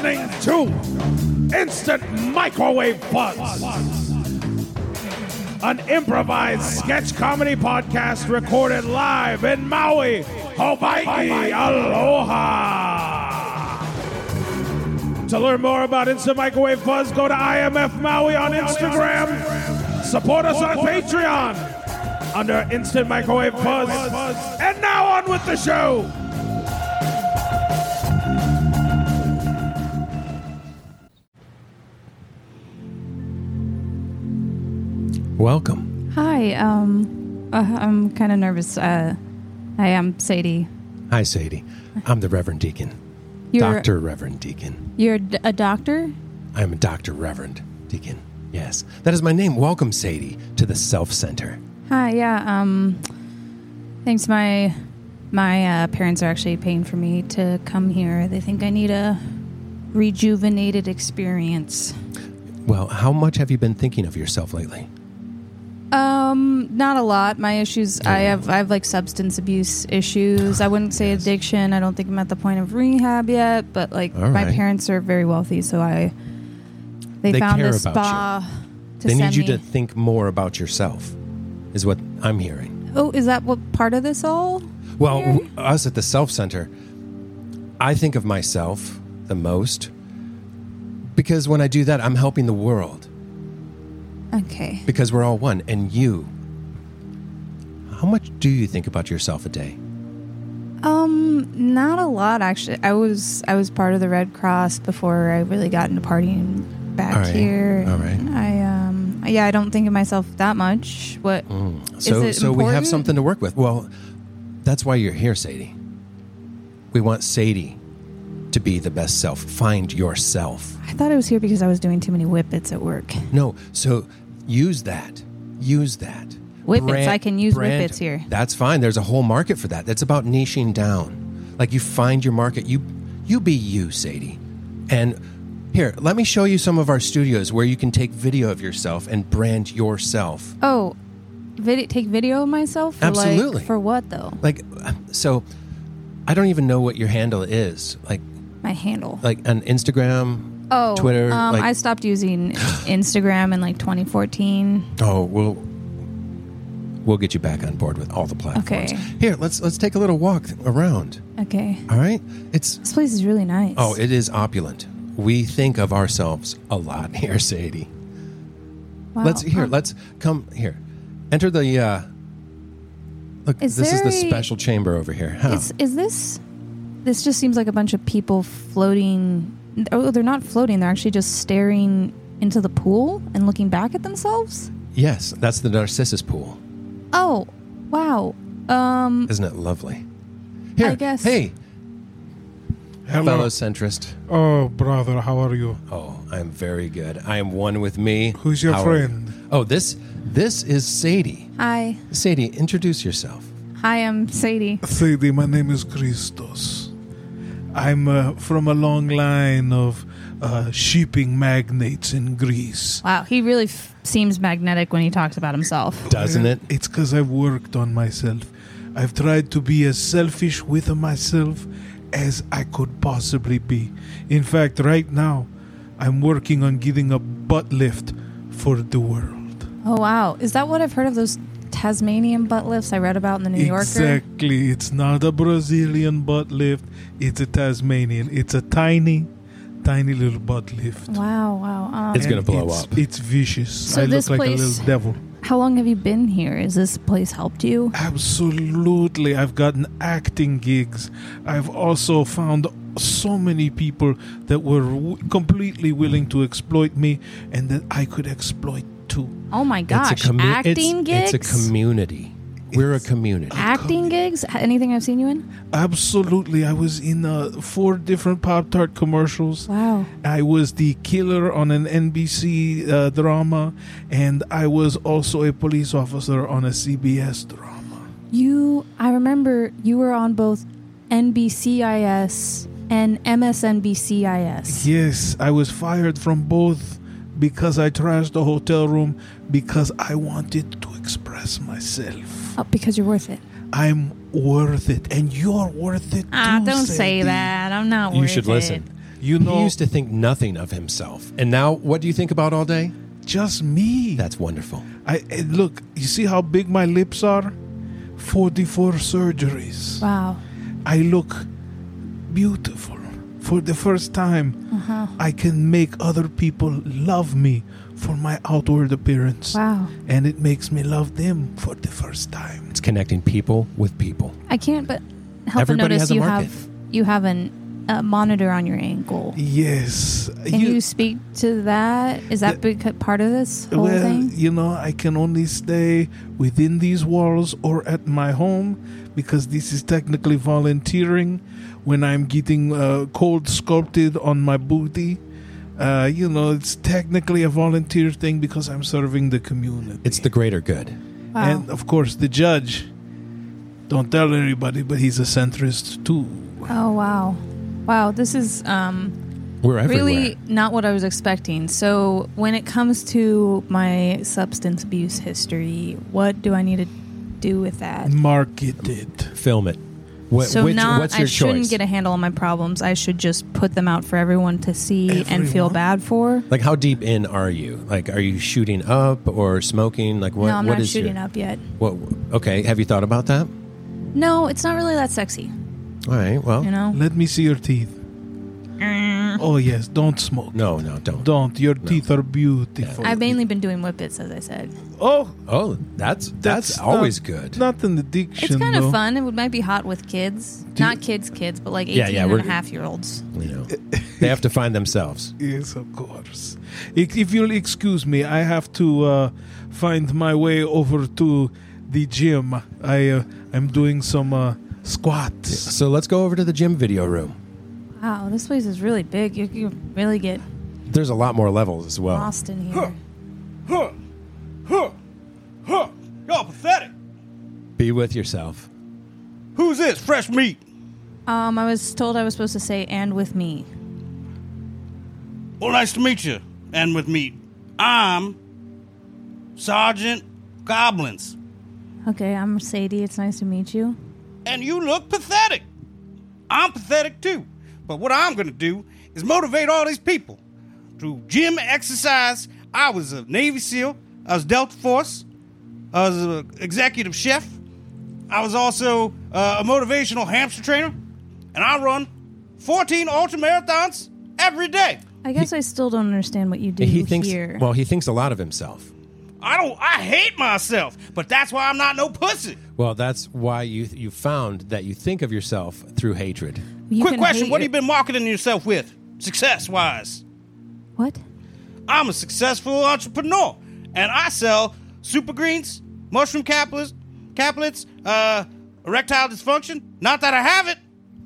listening to Instant Microwave Fuzz, an improvised sketch comedy podcast recorded live in Maui, Hawaii. Aloha! To learn more about Instant Microwave Fuzz, go to IMF Maui on Instagram. Support us on Patreon under Instant Microwave Fuzz. And now on with the show. Welcome. Hi, I'm kind of nervous. Hi, I'm Sadie. Hi, Sadie. I'm the Reverend Deacon. Dr. Reverend Deacon. You're a doctor? I'm a Dr. Reverend Deacon. Yes. That is my name. Welcome, Sadie, to the Self Center. Hi, yeah, thanks. My parents are actually paying for me to come here. They think I need a rejuvenated experience. Well, how much have you been thinking of yourself lately? Not a lot. My issues, I have like substance abuse issues. I wouldn't say addiction. I don't think I'm at the point of rehab yet, but like my parents are very wealthy, so they found a spa to They send need you me. to think more about yourself, is what I'm hearing. Oh, is that what part of this all? Well, here? us at the Self Center, I think of myself the most because when I do that, I'm helping the world. Okay. Because we're all one. And you, how much do you think about yourself a day? Not a lot actually. I was part of the Red Cross before I really got into partying back here. All right. I don't think of myself that much. What? So is it we have important? something to work with. Well, that's why you're here, Sadie. We want Sadie to be the best self. Find yourself. I thought I was here because I was doing too many whippets at work. No, so use that. Use that. Whippets. I can use whippets here. That's fine. There's a whole market for that. That's about niching down. Like you find your market. You be you, Sadie. And here, let me show you some of our studios where you can take video of yourself and brand yourself. Oh, take video of myself? For Absolutely. Like, for what though? Like, so I don't even know what your handle is. Like My handle. Like on Instagram, Twitter. I stopped using Instagram in like 2014. Oh, we'll get you back on board with all the platforms. Okay. Here, let's take a little walk around. Okay. All right. This place is really nice. Oh, it is opulent. We think of ourselves a lot here, Sadie. Wow. Let's come here. Enter the. Look, this is the special chamber over here. How? Is this? This just seems like a bunch of people floating. Oh, they're not floating. They're actually just staring into the pool and looking back at themselves. Yes, that's the Narcissus pool. Oh, wow. Isn't it lovely? Here, I guess. Hey, Hello. fellow centrist. Oh, brother, how are you? Oh, I'm very good. I am one with me. Who's your How are you? friend? Oh, this is Sadie. Hi. Sadie, introduce yourself. Hi, I'm Sadie. Sadie, my name is Christos. I'm from a long line of shipping magnates in Greece. Wow, he really seems magnetic when he talks about himself. Doesn't it? It's because I've worked on myself. I've tried to be as selfish with myself as I could possibly be. In fact, right now, I'm working on getting a butt lift for the world. Oh, wow. Is that what I've heard of those Tasmanian butt lifts I read about in the New Yorker? Exactly. It's not a Brazilian butt lift. It's a Tasmanian. It's a tiny little butt lift. Wow. It's going to blow up. It's vicious. So I this look like a place- little devil. How long have you been here? Has this place helped you? Absolutely. I've gotten acting gigs. I've also found so many people that were completely willing to exploit me and that I could exploit too. Oh my gosh. It's a Acting gigs? It's a community. We're a community. Acting gigs? Anything I've seen you in? Absolutely. I was in 4 different Pop-Tart commercials. Wow. I was the killer on an NBC drama, and I was also a police officer on a CBS drama. I remember you were on both NBCIS and MSNBCIS. Yes, I was fired from both because I trashed the hotel room because I wanted to express myself. Oh, because you're worth it. I'm worth it, and you're worth it too. Don't say Sadie. that. I'm not worth it. You should listen. You know, he used to think nothing of himself. And now, what do you think about all day? just me. That's wonderful. Look, you see how big my lips are? 44 surgeries. Wow. I look beautiful. For the first time, I can make other people love me for my outward appearance. Wow. And it makes me love them for the first time. It's connecting people with people. I can't but help Everybody but notice has a you market. have a monitor on your ankle. Yes. Can you speak to that? Is that part of this whole thing? You know, I can only stay within these walls or at my home because this is technically volunteering when I'm getting cold sculpted on my booty. You know, it's technically a volunteer thing because I'm serving the community. It's the greater good. Wow. And, of course, the judge, don't tell anybody, but he's a centrist, too. Oh, wow. Wow, this is We're everywhere. really not what I was expecting. So when it comes to my substance abuse history, what do I need to do with that? Market it. Film it. What's your I shouldn't choice? get a handle on my problems. I should just put them out for everyone to see and feel Everyone? bad for. Like, how deep in are you? Like, are you shooting up or smoking? Like, what? No, I'm what not is shooting your, up yet. What? Okay, have you thought about that? No, it's not really that sexy. All right. Well, You know? Let me see your teeth. Oh, yes, don't smoke. no, don't. Don't. Your teeth are beautiful. I've mainly been doing whippets, as I said. Oh, Oh, that's always good. Not an addiction. It's kind though. of fun. It might be hot with kids. Not kids, but like 18 Yeah, and we're- a half year olds. You know, they have to find themselves. Yes, of course. If you'll excuse me, I have to find my way over to the gym. I'm doing some squats. So let's go over to the gym video room. Wow, this place is really big. You really get There's a lot more levels as well. lost in here. Y'all pathetic. Be with yourself. Who's this? Fresh meat. I was told I was supposed to say, and with me. Well, nice to meet you. And with me, I'm Sergeant Goblins. Okay, I'm Sadie. It's nice to meet you. And you look pathetic. I'm pathetic too. But what I'm going to do is motivate all these people. Through gym exercise, I was a Navy SEAL. I was Delta Force. I was an executive chef. I was also a motivational hamster trainer. And I run 14 ultra marathons every day. I guess I still don't understand what you do He thinks. here. Well, he thinks a lot of himself. I hate myself, but that's why I'm not no pussy. Well, that's why you found that you think of yourself through hatred. You Quick can question, hate what have you your- been marketing yourself with, success-wise? What? I'm a successful entrepreneur, and I sell super greens, mushroom caplets, erectile dysfunction. Not that I have it,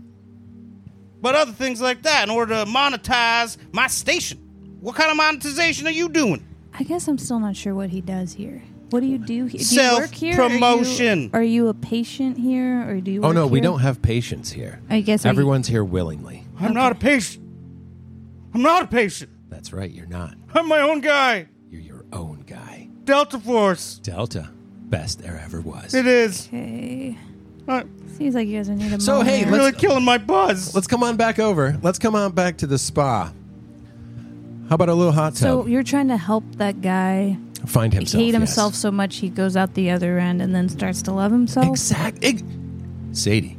but other things like that in order to monetize my station. What kind of monetization are you doing? I guess I'm still not sure what he does here. What do you do here? Do you work here? Self-promotion. Are you a patient here, or do you? Oh work no, we here? don't have patients here. I guess Everyone's here willingly. I'm not a patient. I'm not a patient. That's right. You're not. I'm my own guy. You're your own guy. Delta Force. Delta, best there ever was. It is. Okay. I'm Seems like you guys need a So, moment. hey, really killing my buzz. Let's come on back over. Let's come on back to the spa. How about a little hot tub? So you're trying to help that guy Find himself. hate yes. himself so much he goes out the other end and then starts to love himself? Exactly. Sadie,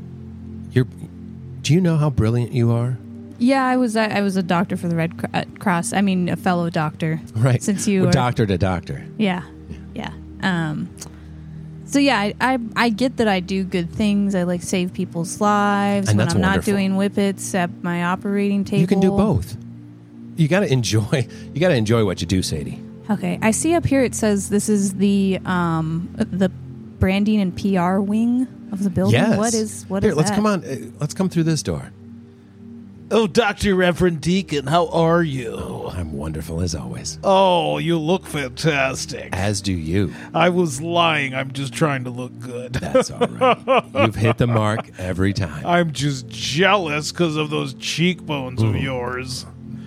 do you know how brilliant you are? Yeah, I was a doctor for the Red Cross. I mean, a fellow doctor. Right. Since you Well, were doctor to doctor. Yeah. So yeah, I get that I do good things. I like save people's lives And when that's I'm not wonderful. doing whippets at my operating table. You can do both. You got to enjoy. You got to enjoy what you do, Sadie. Okay, I see up here it says this is the branding and PR wing of the building. Yes. What is Here, let's that? come on. Let's come through this door. Oh, Dr. Reverend Deacon, how are you? Oh, I'm wonderful as always. Oh, you look fantastic. As do you. I was lying. I'm just trying to look good. That's all right. You've hit the mark every time. I'm just jealous because of those cheekbones of yours.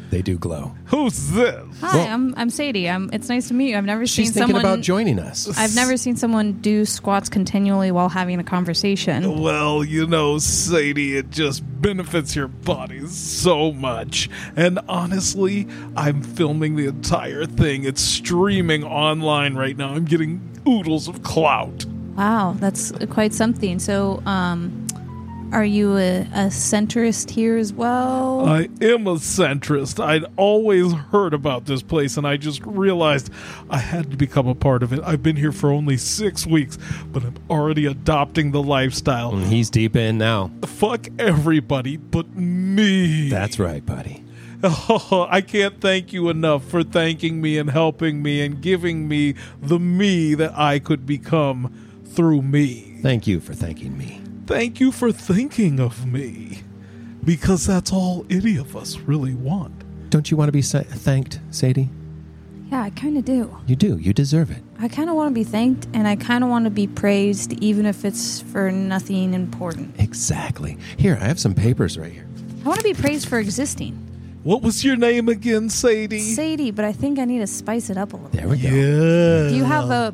They do glow. Who's this? Hi, I'm Sadie. It's nice to meet you. I've never seen She's thinking someone about joining us. I've never seen someone do squats continually while having a conversation. Well, you know, Sadie, it just benefits your body so much. And honestly, I'm filming the entire thing. It's streaming online right now. I'm getting oodles of clout. Wow, that's quite something. So, are you a centrist here as well? I am a centrist. I'd always heard about this place, and I just realized I had to become a part of it. I've been here for only 6 weeks, but I'm already adopting the lifestyle. He's deep in now. Fuck everybody but me. That's right, buddy. Oh, I can't thank you enough for thanking me and helping me and giving me the me that I could become through me. Thank you for thanking me. Thank you for thinking of me, because that's all any of us really want. Don't you want to be thanked, Sadie? Yeah, I kind of do. You do. You deserve it. I kind of want to be thanked, and I kind of want to be praised, even if it's for nothing important. Exactly. Here, I have some papers right here. I want to be praised for existing. What was your name again, Sadie? Sadie, but I think I need to spice it up a little. There we go. Yeah. Do you have a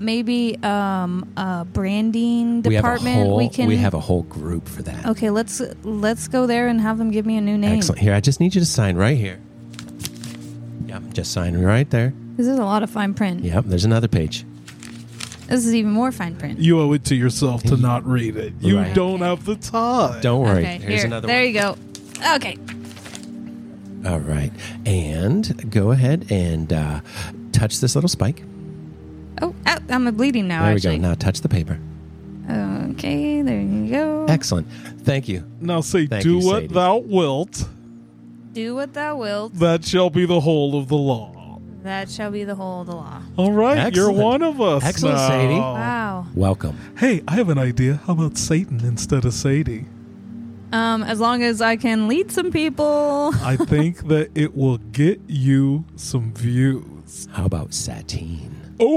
branding department? We have a whole group for that. Okay, let's go there and have them give me a new name. Excellent. Here, I just need you to sign right here. Yep, just sign right there. This is a lot of fine print. Yep, there's another page. This is even more fine print. You owe it to yourself to not read it. You Right. don't have the time. Don't worry. Okay, Here's here. another There one. you go. Okay. All right. And go ahead and touch this little spike. Oh, I'm bleeding now, There we actually. go. Now touch the paper. Okay, there you go. Excellent. Thank you. Now say, Thank do you, what Sadie. thou wilt. Do what thou wilt. That shall be the whole of the law. That shall be the whole of the law. All right, Excellent. you're one of us. Excellent, now. Sadie. Wow. Welcome. Hey, I have an idea. How about Satan instead of Sadie? As long as I can lead some people. I think that it will get you some views. How about Satine?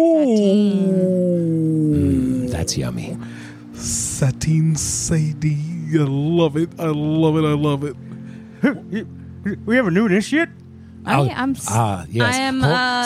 Oh, That's yummy. Satine Sadie. I love it. I love it. I love it. We have a new initiate? I'm yes. I am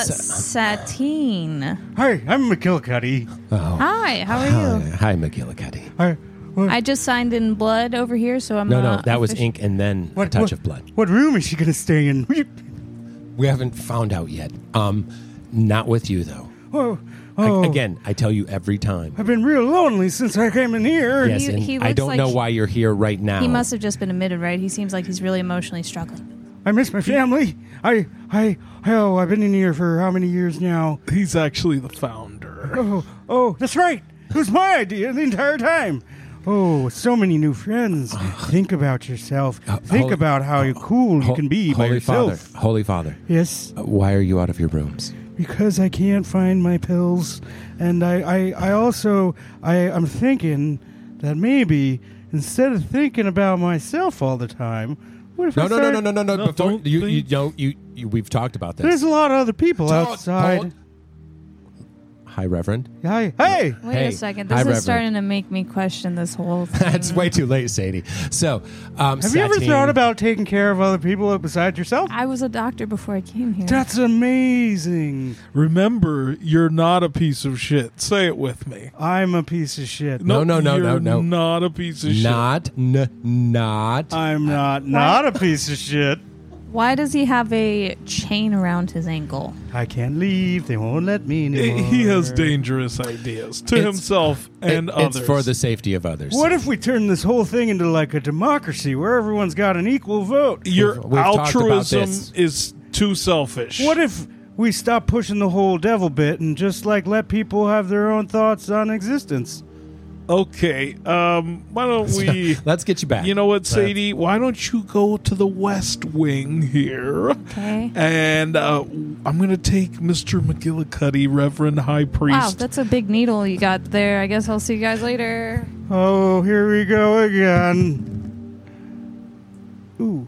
Satine. Hi, I'm McGillicuddy. Oh. Hi, how are you? Hi, McGillicuddy. Hi. I just signed in blood over here, so I'm No, that was ink and then a touch of blood. What room is she going to stay in? We haven't found out yet. Not with you, though. Oh, Again, I tell you every time. I've been real lonely since I came in here. Yes, He and looks I don't like know why you're here right now. He must have just been admitted, right? He seems like he's really emotionally struggling. I miss my family. I've been in here for how many years now? He's actually the founder. Oh, that's right. It was my idea the entire time. Oh, so many new friends. Think about yourself. Think about how cool you can be by yourself. Holy Father. Yes, Why are you out of your rooms? because I can't find my pills, and I'm thinking that maybe instead of thinking about myself all the time, what if No. I start, No, don't We've talked about this. There's a lot of other people outside. Hold. Hi, Reverend. Hey, Wait Hey. a second. Hi, This is Reverend. starting to make me question this whole thing. That's way too late, Sadie. So, have you ever thought about taking care of other people besides yourself? I was a doctor before I came here. That's amazing. Remember, you're not a piece of shit. Say it with me. I'm a piece of shit. No. You're not a piece of shit. Not. I'm not a piece of shit. Why does he have a chain around his ankle? I can't leave. They won't let me anymore. He has dangerous ideas to It's- himself and others. It's for the safety of others. What if we turn this whole thing into like a democracy where everyone's got an equal vote? Your We've talked about altruism this. is too selfish. What if we stop pushing the whole devil bit and just like let people have their own thoughts on existence? Okay, why don't we... Let's get you back. You know what, Sadie? Why don't you go to the West Wing here? Okay. And I'm going to take Mr. McGillicuddy, Reverend High Priest. Wow, that's a big needle you got there. I guess I'll see you guys later. Oh, here we go again. Ooh.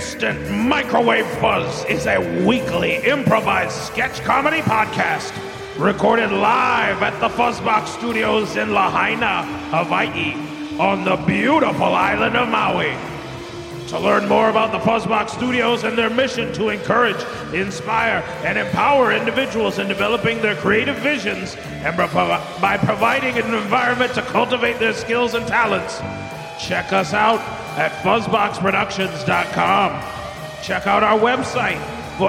Instant Microwave Buzz is a weekly improvised sketch comedy podcast recorded live at the Fuzzbox Studios in Lahaina, Hawaii, on the beautiful island of Maui. To learn more about the Fuzzbox Studios and their mission to encourage, inspire, and empower individuals in developing their creative visions and by providing an environment to cultivate their skills and talents, check us out at fuzzboxproductions.com. Check out our website for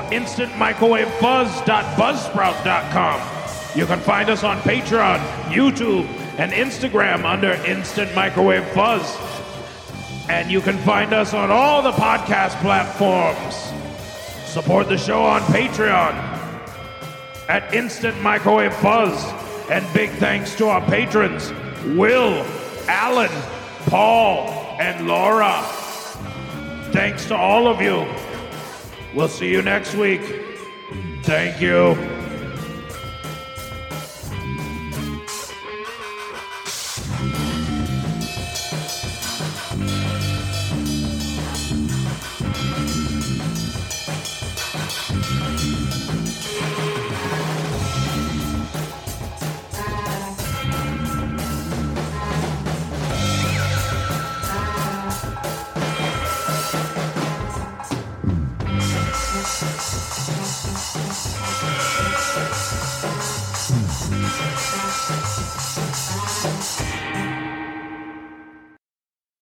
instantmicrowavefuzz.buzzsprout.com. You can find us on Patreon, YouTube, and Instagram under Instant Microwave Fuzz. And you can find us on all the podcast platforms. Support the show on Patreon at Instant Microwave Fuzz. And big thanks to our patrons, Will, Alan, Paul, and Laura. Thanks to all of you. We'll see you next week. Thank you.